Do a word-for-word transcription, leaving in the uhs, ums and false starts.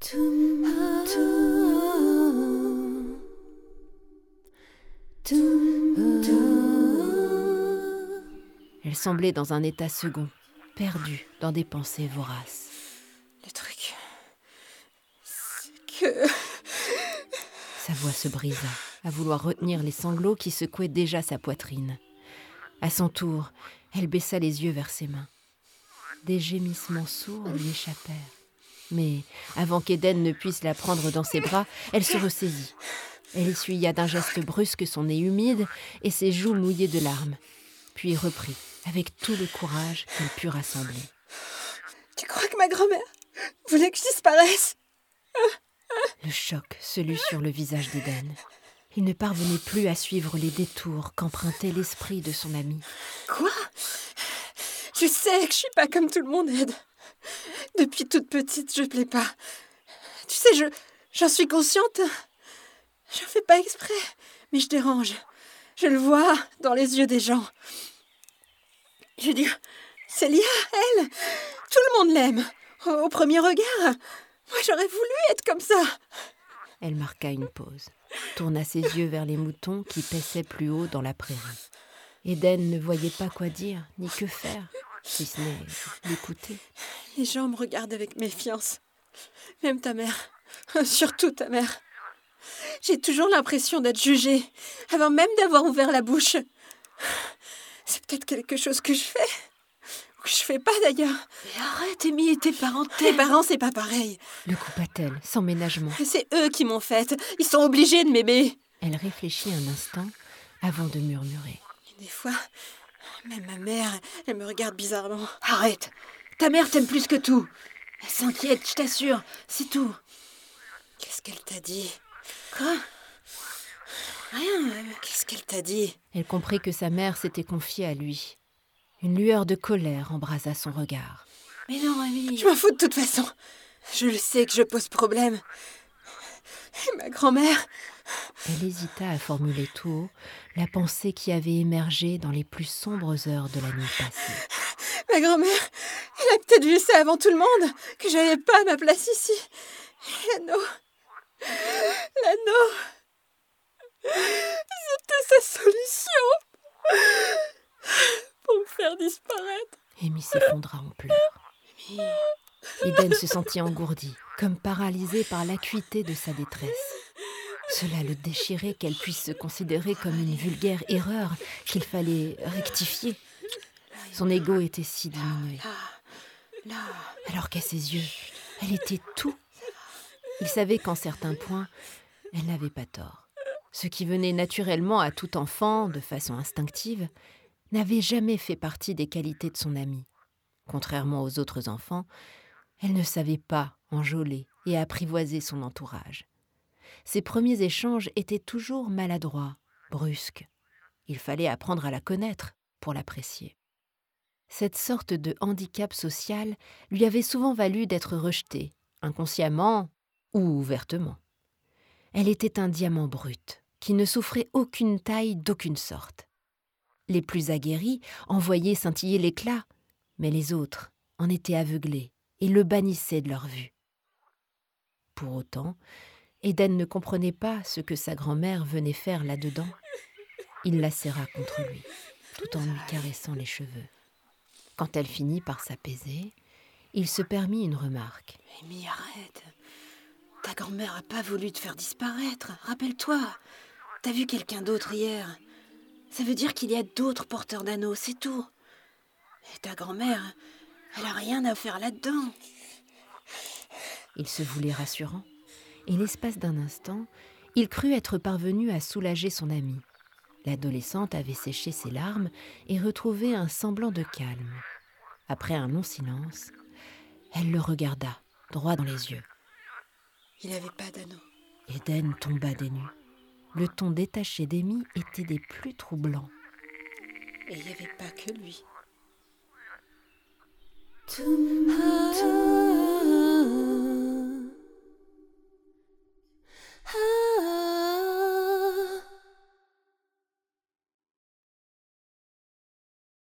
Elle semblait dans un état second, perdue dans des pensées voraces. Le truc, c'est que... Sa voix se brisa, à vouloir retenir les sanglots qui secouaient déjà sa poitrine. À son tour, elle baissa les yeux vers ses mains. Des gémissements sourds lui échappèrent. Mais, avant qu'Eden ne puisse la prendre dans ses bras, elle se ressaisit. Elle essuya d'un geste brusque son nez humide et ses joues mouillées de larmes, puis reprit, avec tout le courage qu'elle put rassembler. « Tu crois que ma grand-mère voulait que je disparaisse ?» Le choc se lut sur le visage d'Eden. Il ne parvenait plus à suivre les détours qu'empruntait l'esprit de son ami. « Quoi ? Je sais que je suis pas comme tout le monde, Ed. Depuis toute petite, je plais pas. Tu sais, je, j'en suis consciente. J'en fais pas exprès, mais je dérange. Je le vois dans les yeux des gens. Je veux dire, Célia, elle, tout le monde l'aime. Au, au premier regard, moi j'aurais voulu être comme ça. » Elle marqua une pause, tourna ses yeux vers les moutons qui paissaient plus haut dans la prairie. Eden ne voyait pas quoi dire, ni que faire, si ce n'est l'écouter. Les gens me regardent avec méfiance. Même ta mère. Surtout ta mère. J'ai toujours l'impression d'être jugée, avant même d'avoir ouvert la bouche. C'est peut-être quelque chose que je fais. Ou que je fais pas d'ailleurs. Mais arrête, Amy, et tes parents Tes parents, c'est pas pareil. Le coupa-t-elle, sans ménagement. C'est eux qui m'ont faite. Ils sont obligés de m'aimer. Elle réfléchit un instant avant de murmurer. Des fois, même ma mère, elle me regarde bizarrement. Arrête. Ta mère t'aime plus que tout. Elle s'inquiète, je t'assure. C'est tout. Qu'est-ce qu'elle t'a dit ? Quoi ? Rien. Qu'est-ce qu'elle t'a dit ? Elle comprit que sa mère s'était confiée à lui. Une lueur de colère embrasa son regard. Mais non, Amy. Je m'en fous de toute façon. Je le sais que je pose problème. Et ma grand-mère... Elle hésita à formuler tout haut la pensée qui avait émergé dans les plus sombres heures de la nuit passée. Ma grand-mère, elle a peut-être vu ça avant tout le monde, que j'avais pas ma place ici. L'anneau... L'anneau... C'était sa solution pour me faire disparaître. Amy s'effondra en pleurs. Eden se sentit engourdi, comme paralysé par l'acuité de sa détresse. Cela le déchirait qu'elle puisse se considérer comme une vulgaire erreur qu'il fallait rectifier. Son ego était si diminué. Alors qu'à ses yeux, elle était tout. Il savait qu'en certains points, elle n'avait pas tort. Ce qui venait naturellement à tout enfant, de façon instinctive, n'avait jamais fait partie des qualités de son amie. Contrairement aux autres enfants, elle ne savait pas enjôler et apprivoiser son entourage. Ses premiers échanges étaient toujours maladroits, brusques. Il fallait apprendre à la connaître pour l'apprécier. Cette sorte de handicap social lui avait souvent valu d'être rejetée, inconsciemment ou ouvertement. Elle était un diamant brut, qui ne souffrait aucune taille d'aucune sorte. Les plus aguerris en voyaient scintiller l'éclat, mais les autres en étaient aveuglés et le bannissaient de leur vue. Pour autant, Eden ne comprenait pas ce que sa grand-mère venait faire là-dedans. Il la serra contre lui, tout en lui caressant les cheveux. Quand elle finit par s'apaiser, il se permit une remarque. « Amy, arrête. Ta grand-mère n'a pas voulu te faire disparaître. Rappelle-toi, t'as vu quelqu'un d'autre hier. Ça veut dire qu'il y a d'autres porteurs d'anneaux, c'est tout. Et ta grand-mère, elle n'a rien à faire là-dedans. » Il se voulait rassurant, et l'espace d'un instant, il crut être parvenu à soulager son amie. L'adolescente avait séché ses larmes et retrouvé un semblant de calme. Après un long silence, elle le regarda, droit dans les yeux. Il n'avait pas d'anneau. Eden tomba des nues. Le ton détaché d'Amy était des plus troublants. Et il n'y avait pas que lui. Tout, tout.